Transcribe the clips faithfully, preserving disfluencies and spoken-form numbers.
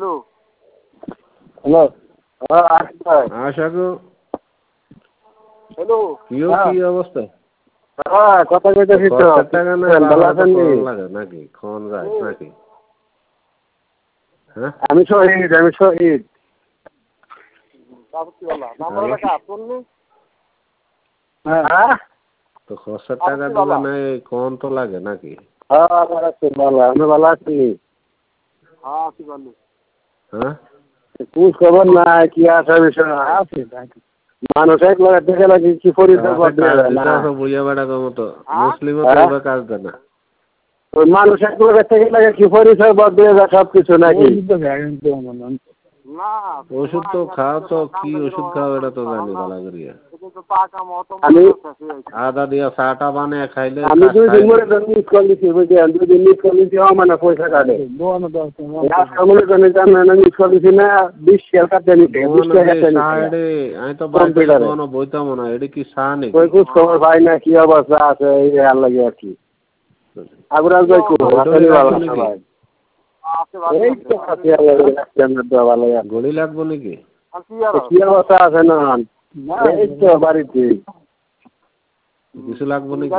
Hello hello আশাকু hello কিও কি অবস্থা? হ্যাঁ কথা কইতেছি তো টাকা না ভালো আছেন লাগে নাকি কোন যায় নাকি? হ্যাঁ আমি শহীদ আমি শহীদ কাপড় वाला নাম্বার লাগা আপনি হ্যাঁ তো খরচা টাকা দিবা না কোন তো লাগে নাকি? হ্যাঁ ভালো আছে ভালো আমি ভালো আছি হ্যাঁ আছি ভালো হ্যাঁ কুছ খবর না কি আছে বিষয় আছে মানুষ এক লাগে দেখে লাগে কি পরিচয় করবে না বুঝা বেড়া কম তো মুসলিমও তো এবার কাজ দেয় না ওই মানুষ এক লাগে থেকে লাগে কি পরিচয় বদলে যায় সব কিছু নাকি না ওষুধ তো খাও তো কি ওষুধ খাও এটা তো জানি ভালো করিয়া আমি আদা দিয়া চাটা বানিয়ে খাইলে আমি দুই দিন মরে তো মিস কল দিছি বুঝলি দুই দিন মিস কল দিছি মানে পয়সা কাটে আজকে মনে করেন জানেন না মিস কল দিছি না বিশ টাকা কাটে নিতে বিশ টাকা কাটে নিতে আমি তো বাইরে কোনো বইতাম না এটা কি চা নাকি কই কুছ খবর ভাই না কি অবস্থা আছে এই আল্লাহ আর কি আগুরাজ ভাই কো আসলে ভালো ভাই এই তো আছে আল্লাহ জান্নাত দেওয়া ভালো গড়ি লাগবে নাকি কি অবস্থা আছে না এই তো বাড়িতে কিছু লাগবে নাকি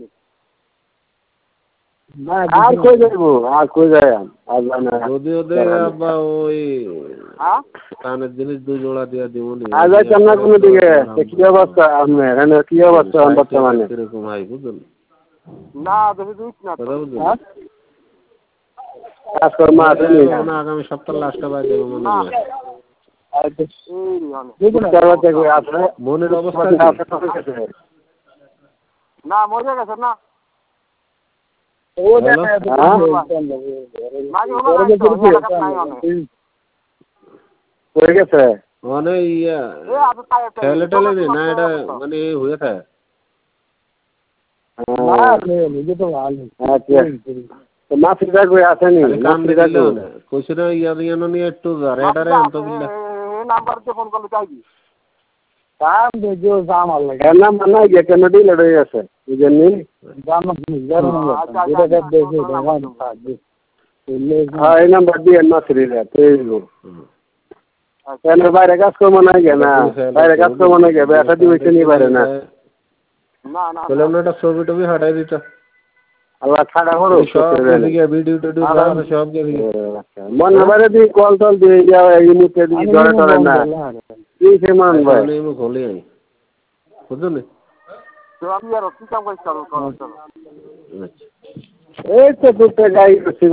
আর কই যাইবো আর কই যাই আর জানা যদি ওদের আব্বা ওই কানের জিনিস দুই জোড়া দিয়া দিব নি আজ যাইতাম না কোনো দিকে কি অবস্থা আপনার এখানে কি অবস্থা বর্তমানে কিরকম হয় বুঝলেন না তুমি দুইছ না কথা বুঝলেন কাজকর্ম আছে না আগামী সপ্তাহ লাস্টে বাই দেবো মনে হয় মনের অবস্থা না মজা গেছে না গেছে মানে ইয়া ঠেলে ঠেলে নি না এটা মানে হয়ে থাকে মাফি থাকবে আসেনি কইছে না ইয়া ইয়া নিয়ে একটু রেডারে আনতো বিল্লা নাম্বার দিয়ে ফোন করলে চাইবি কাম দেজো জাম আল্লাহ কেন মানা গিয়ে কেন দিলে রয়ে আছে বুঝেননি জাম যেটা দেখ দেখে ভগবান থাকবে হ্যাঁ এই নাম্বার দিয়ে মাফি রে তেইলো কেন বাইরে কাজ করবো না গিয়ে না বাইরে কাজ করবো না গিয়ে ব্যবসা দিয়েছে নি বাইরে না না না তাহলে আমরা একটা ছবি টবি হাঁটাই দিতাম আল্লাহ ছাড়া করো সব দিকে ভিডিও টিডিও সব দিকে মনে বাইরে দিয়ে কল টল দিয়ে যাও এই মুহূর্তে দিয়ে ধরে ধরে না কি সে মান ভাই আমি খোলি আমি বুঝলি তো আমি আর কি কাম করতে পারবো এই তো দুটো গাই